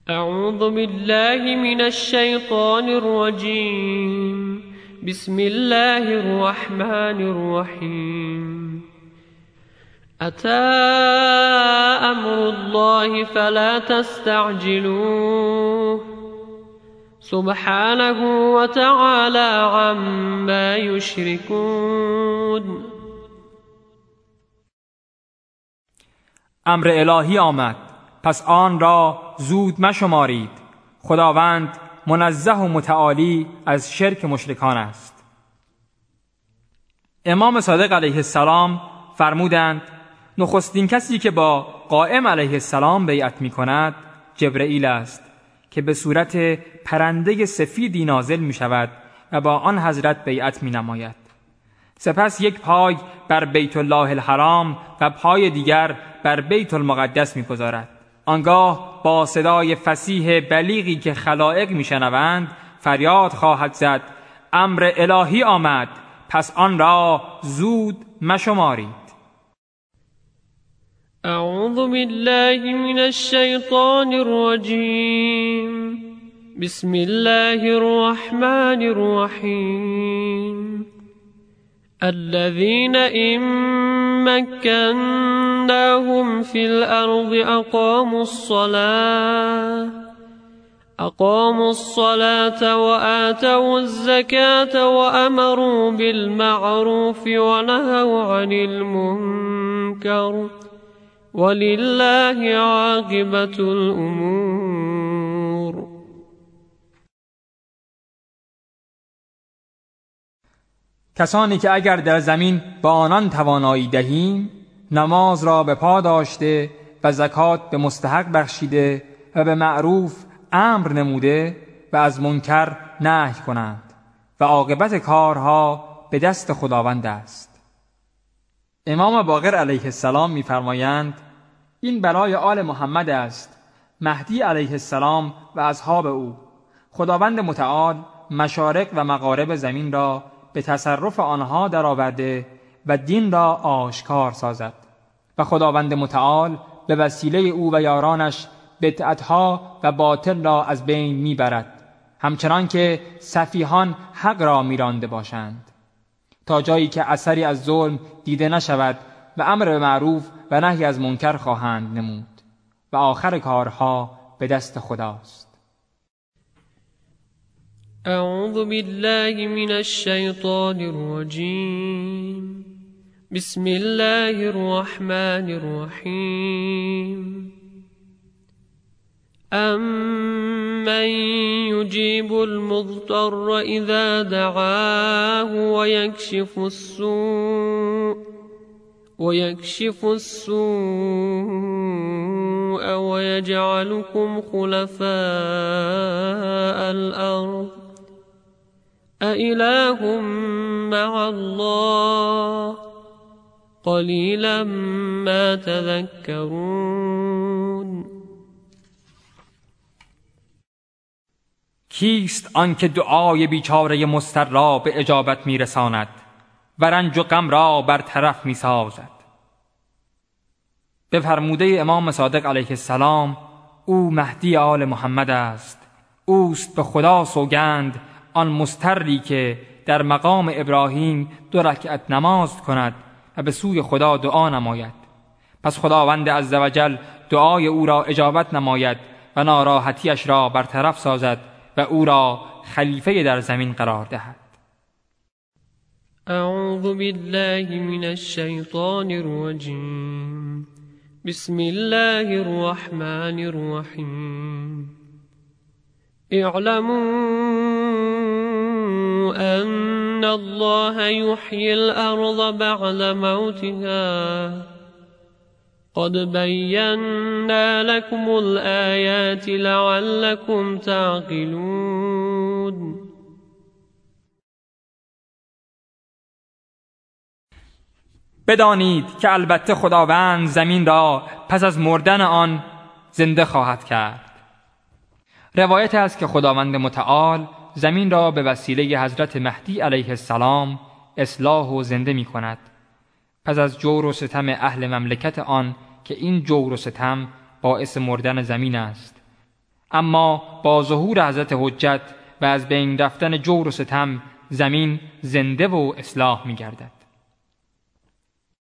اعوذ بالله من الشیطان الرجیم. بسم الله الرحمن الرحیم. أتى أمر الله فلا تستعجلوه سبحانه وتعالى عما يشركون. امر الهی آمد، پس آن را زود مشمارید. خداوند منزه و متعالی از شرک مشرکان است. امام صادق علیه السلام فرمودند نخستین کسی که با قائم علیه السلام بیعت می کند جبرئیل است که به صورت پرنده سفیدی نازل می شود و با آن حضرت بیعت می نماید. سپس یک پای بر بیت الله الحرام و پای دیگر بر بیت المقدس می گذارد. آنگاه با صدای فصیح بلیغی که خلائق می شنوند فریاد خواهد زد امر الهی آمد، پس آن را زود مشمارید. اعوذ بالله من الشیطان الرجیم. بسم الله الرحمن الرحیم. الذين إن مكناهم في الأرض أقاموا الصلاة وآتوا الزكاة وأمروا بالمعروف ونهوا عن المنكر ولله عاقبة الأمور. کسانی که اگر در زمین با آنان توانایی دهیم نماز را به پا داشته و زکات به مستحق بخشیده و به معروف امر نموده و از منکر نهی کنند و عاقبت کارها به دست خداوند است. امام باقر علیه السلام می‌فرمایند این برای آل محمد است، مهدی علیه السلام و اصحاب او. خداوند متعال مشارق و مغارب زمین را به تصرف آنها درآورده و دین را آشکار سازد و خداوند متعال به وسیله او و یارانش بدعتها و باطل را از بین میبرد، همچنان که سفیهان حق را میرانده باشند، تا جایی که اثری از ظلم دیده نشود و امر به معروف و نهی از منکر خواهند نمود و آخر کارها به دست خداست. اعوذ بالله من الشیطان الرجیم. بسم الله الرحمن الرحیم. أَمَّنْ يُجِيبُ الْمُضْطَرَّ إِذَا دَعَاهُ وَيَكْشِفُ السُّوءَ وَيَجْعَلُكُمْ خُلَفَاءَ الْأَرْضِ أَإِلَٰهٌ مَّعَ اللَّهِ قَلِيلًا مَا تَذَكَّرُونَ. کیست آن که دعای بیچاره مضطر را به اجابت میرساند و رنج و غم را برطرف میسازد؟ به فرموده امام صادق علیه السلام او مهدی آل محمد است. اوست به خدا سوگند آن مضطری که در مقام ابراهیم 2 رکعت نماز کند و به سوی خدا دعا نماید. پس خداوند عزوجل دعای او را اجابت نماید و ناراحتیش را برطرف سازد و او را خلیفه در زمین قرار دهد. اعوذ بالله من الشیطان الرجیم. بسم الله الرحمن الرحیم. اعلموا ان الله يحيي الارض بعد موتها قد بينا لكم الآيات لعلكم تعقلون. بدانید که البته خداوند زمین را پس از مردن آن زنده خواهد کرد. روایت است که خداوند متعال زمین را به وسیله حضرت مهدی علیه السلام اصلاح و زنده می کند، پس از جور و ستم اهل مملکت آن که این جور و ستم باعث مردن زمین است. اما با ظهور حضرت حجت و از بین رفتن جور و ستم زمین زنده و اصلاح می گردد.